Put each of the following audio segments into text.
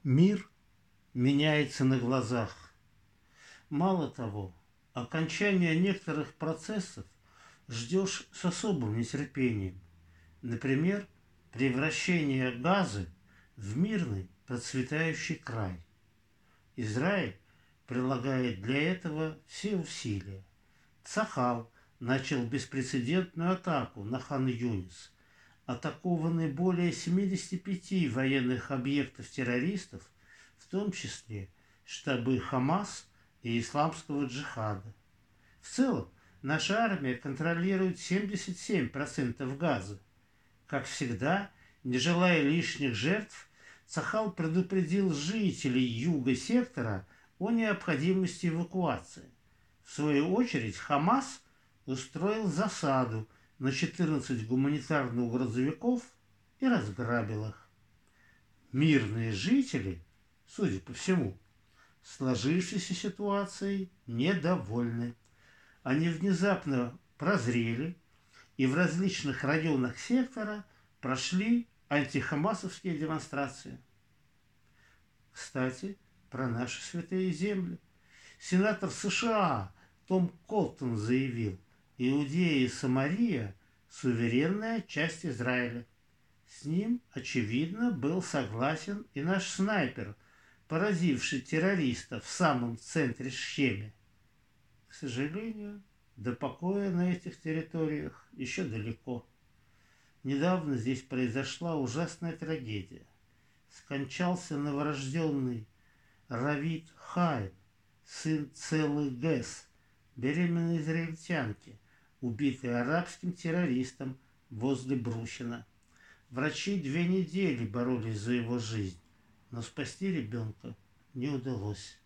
Мир меняется на глазах. Мало того, окончания некоторых процессов ждешь с особым нетерпением. Например, превращение Газы в мирный процветающий край. Израиль прилагает для этого все усилия. Цахал начал беспрецедентную атаку на Хан-Юнис. Атакованы более 75 военных объектов террористов, в том числе штабы Хамас и Исламского джихада. В целом, наша армия контролирует 77% Газы. Как всегда, не желая лишних жертв, Цахал предупредил жителей юга сектора о необходимости эвакуации. В свою очередь, Хамас устроил засаду на 14 гуманитарных грузовиков и разграбил их. Мирные жители, судя по всему, сложившейся ситуацией недовольны. Они внезапно прозрели и в различных районах сектора прошли антихамасовские демонстрации. Кстати, про наши святые земли. Сенатор США Том Коттон заявил: Иудея и Самария – суверенная часть Израиля. С ним, очевидно, был согласен и наш снайпер, поразивший террористов в самом центре Шхеме. К сожалению, до покоя на этих территориях еще далеко. Недавно здесь произошла ужасная трагедия. Скончался новорожденный Равид Хаим, сын Целы Гэс, беременной израильтянки, убитой арабским террористом возле Брущина. Врачи 2 недели боролись за его жизнь, но спасти ребенка не удалось.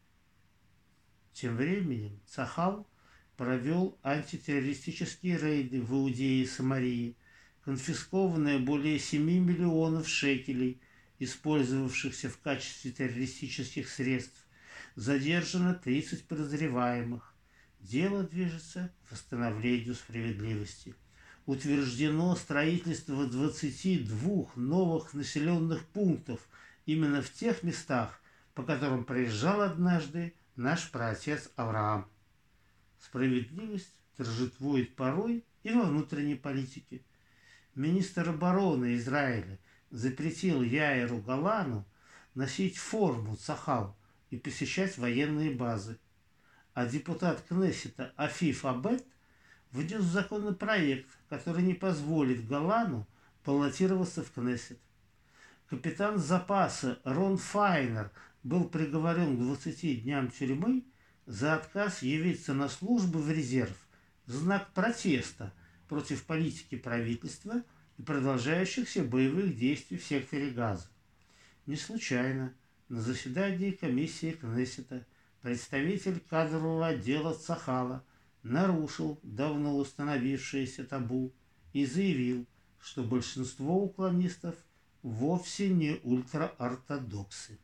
Тем временем Цахал провел антитеррористические рейды в Иудее и Самарии, конфискованные более 7 миллионов шекелей, использовавшихся в качестве террористических средств, задержано 30 подозреваемых. Дело движется к восстановлению справедливости. Утверждено строительство 22 новых населенных пунктов именно в тех местах, по которым проезжал однажды наш праотец Авраам. Справедливость торжествует порой и во внутренней политике. Министр обороны Израиля запретил Яиру Галану носить форму Цахал и посещать военные базы. А депутат Кнессета Афиф Абет внес законопроект, который не позволит Галану баллотироваться в Кнессет. Капитан запаса Рон Файнер был приговорен к 20 дням тюрьмы за отказ явиться на службу в резерв в знак протеста против политики правительства и продолжающихся боевых действий в секторе Газа. Не случайно на заседании комиссии Кнессета представитель кадрового отдела Цахала нарушил давно установившееся табу и заявил, что большинство уклонистов вовсе не ультраортодоксы.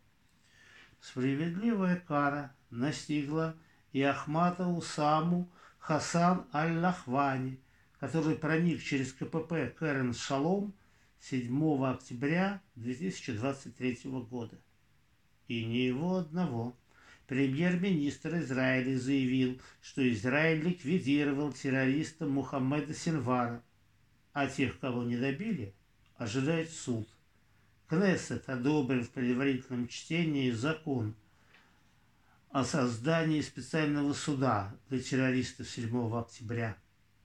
Справедливая кара настигла и Ахмата Усаму Хасан Аль-Лахвани, который проник через КПП Керен Шалом 7 октября 2023 года. И не его одного. Премьер-министр Израиля заявил, что Израиль ликвидировал террориста Мухаммеда Синвара, а тех, кого не добили, ожидает суд. Кнессет одобрил в предварительном чтении закон о создании специального суда для террористов 7 октября.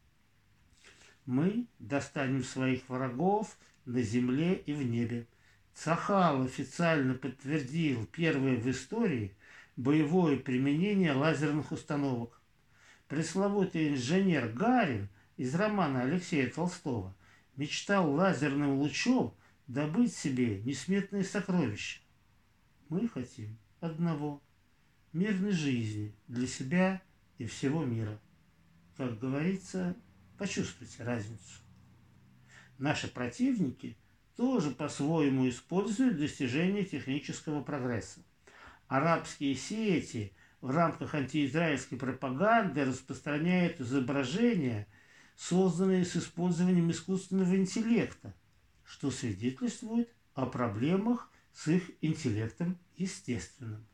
Мы достанем своих врагов на земле и в небе. Цахал официально подтвердил первое в истории боевое применение лазерных установок. Пресловутый инженер Гарин из романа Алексея Толстого мечтал лазерным лучом добыть себе несметные сокровища. Мы хотим одного – мирной жизни для себя и всего мира. Как говорится, почувствуйте разницу. Наши противники тоже по-своему используют достижения технического прогресса. Арабские сети в рамках антиизраильской пропаганды распространяют изображения, созданные с использованием искусственного интеллекта, что свидетельствует о проблемах с их интеллектом естественным.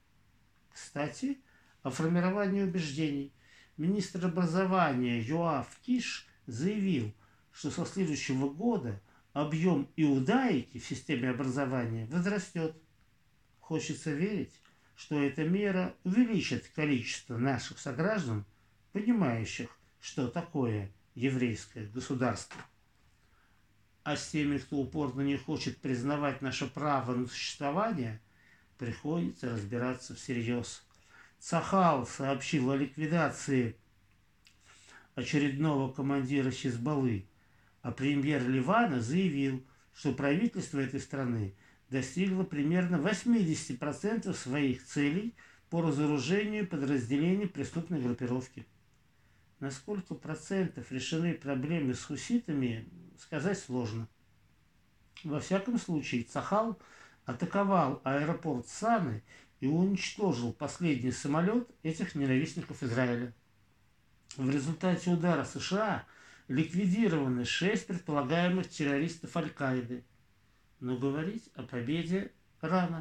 Кстати, о формировании убеждений. Министр образования Йоав Киш заявил, что со следующего года объем иудаики в системе образования возрастет. Хочется верить, что эта мера увеличит количество наших сограждан, понимающих, что такое еврейское государство. А с теми, кто упорно не хочет признавать наше право на существование, приходится разбираться всерьез. Цахал сообщил о ликвидации очередного командира Хизбаллы, а премьер Ливана заявил, что правительство этой страны достигло примерно 80% своих целей по разоружению подразделений преступной группировки. На сколько процентов решены проблемы с хуситами, сказать сложно. Во всяком случае, Цахал атаковал аэропорт Саны и уничтожил последний самолет этих ненавистников Израиля. В результате удара США ликвидированы 6 предполагаемых террористов Аль-Каиды. Но говорить о победе рано.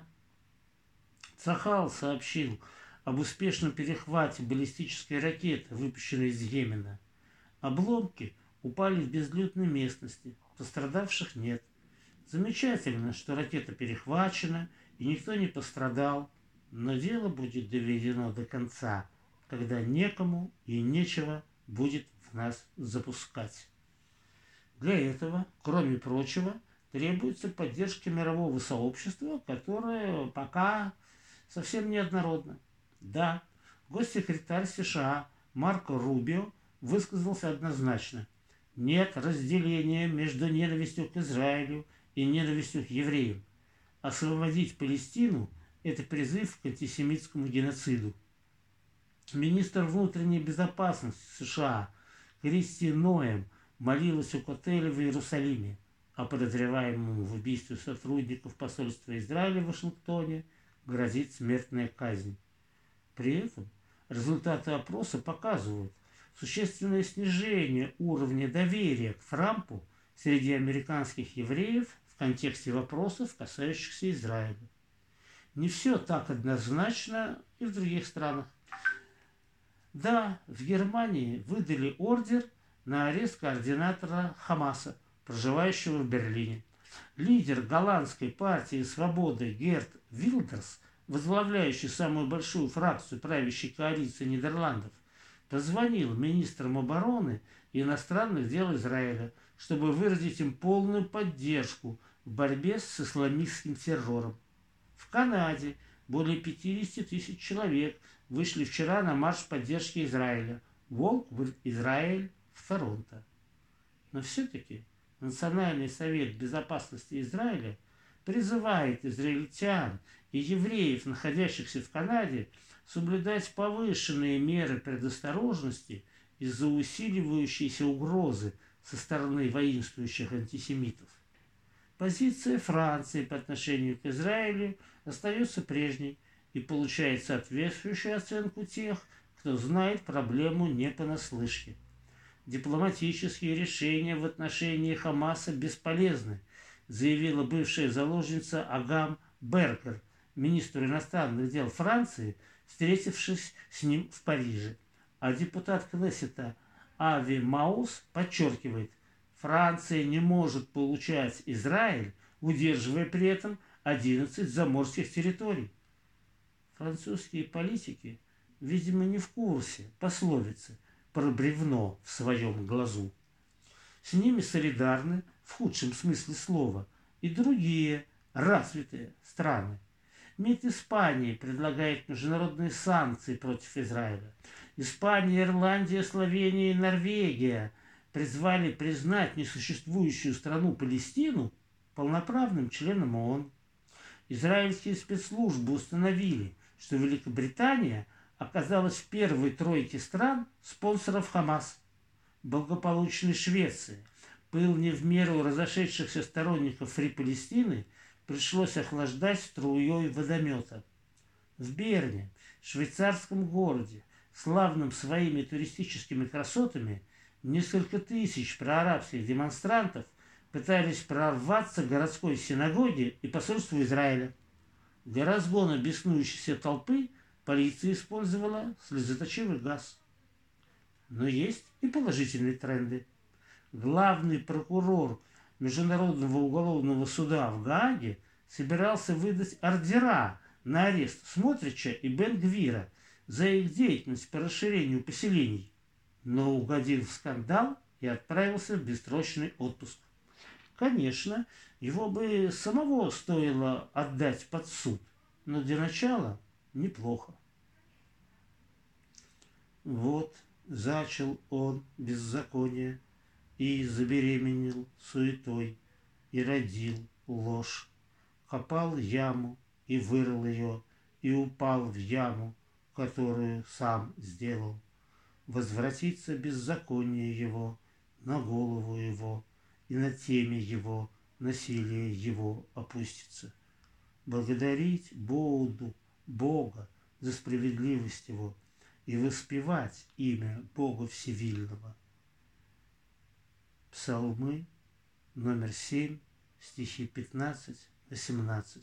Цахал сообщил об успешном перехвате баллистической ракеты, выпущенной из Йемена. Обломки упали в безлюдной местности, пострадавших нет. Замечательно, что ракета перехвачена и никто не пострадал, но дело будет доведено до конца, когда некому и нечего будет в нас запускать. Для этого, кроме прочего, требуется поддержка мирового сообщества, которое пока совсем неоднородно. Да, госсекретарь США Марко Рубио высказался однозначно. Нет разделения между ненавистью к Израилю и ненавистью к евреям. Освободить Палестину – это призыв к антисемитскому геноциду. Министр внутренней безопасности США Кристи Ноэм молилась у Котеля в Иерусалиме, а подозреваемому в убийстве сотрудников посольства Израиля в Вашингтоне грозит смертная казнь. При этом результаты опроса показывают существенное снижение уровня доверия к Трампу среди американских евреев в контексте вопросов, касающихся Израиля. Не все так однозначно и в других странах. Да, в Германии выдали ордер на арест координатора Хамаса, проживающего в Берлине. Лидер голландской партии свободы Герт Вилдерс, возглавляющий самую большую фракцию правящей коалиции Нидерландов, позвонил министрам обороны и иностранных дел Израиля, чтобы выразить им полную поддержку в борьбе с исламистским террором. В Канаде более 50 тысяч человек вышли вчера на марш поддержки Израиля «Walk with Israel» в Торонто. Но все-таки Национальный совет безопасности Израиля призывает израильтян и евреев, находящихся в Канаде, соблюдать повышенные меры предосторожности из-за усиливающейся угрозы со стороны воинствующих антисемитов. Позиция Франции по отношению к Израилю остается прежней и получает соответствующую оценку тех, кто знает проблему не понаслышке. Дипломатические решения в отношении Хамаса бесполезны, заявила бывшая заложница Агам Беркер, министр иностранных дел Франции, встретившись с ним в Париже. А депутат Кнессета Ави Маус подчеркивает, Франция не может получать Израиль, удерживая при этом 11 заморских территорий. Французские политики, видимо, не в курсе пословицы про бревно в своем глазу. С ними солидарны, в худшем смысле слова, и другие развитые страны. МИД Испании предлагает международные санкции против Израиля. Испания, Ирландия, Словения и Норвегия призвали признать несуществующую страну Палестину полноправным членом ООН. Израильские спецслужбы установили, что Великобритания оказалась в первой тройке стран спонсоров Хамас. Благополучной Швеции пыл не в меру разошедшихся сторонников Фри Палестины пришлось охлаждать струей водомета. В Берне, швейцарском городе, славным своими туристическими красотами, несколько тысяч проарабских демонстрантов пытались прорваться к городской синагоге и посольству Израиля. Для разгона беснующейся толпы полиция использовала слезоточивый газ. Но есть и положительные тренды. Главный прокурор Международного уголовного суда в Гааге собирался выдать ордера на арест Смотрича и Бен-Гвира за их деятельность по расширению поселений, но угодил в скандал и отправился в бессрочный отпуск. Конечно, его бы самого стоило отдать под суд, но для начала неплохо. Вот зачал он беззаконие и забеременел суетой, и родил ложь, копал яму и вырыл ее, и упал в яму, которую сам сделал. Возвратится беззаконие его на голову его, и на теме его насилие его опустится. Благодарить буду Бога за справедливость его и воспевать имя Бога Всевильного. Псалмы, номер 7, стихи 15-18.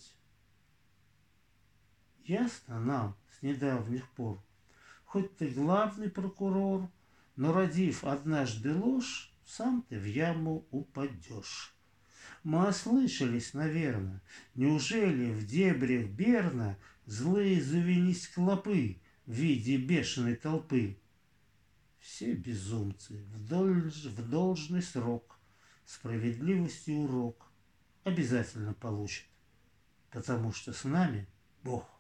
Ясно нам с недавних пор, хоть ты главный прокурор, но, родив однажды ложь, сам ты в яму упадешь. Мы ослышались, наверно, неужели в дебрях Берна злые завелись клопы в виде бешеной толпы? Все безумцы в должный срок справедливости урок обязательно получат, потому что с нами Бог.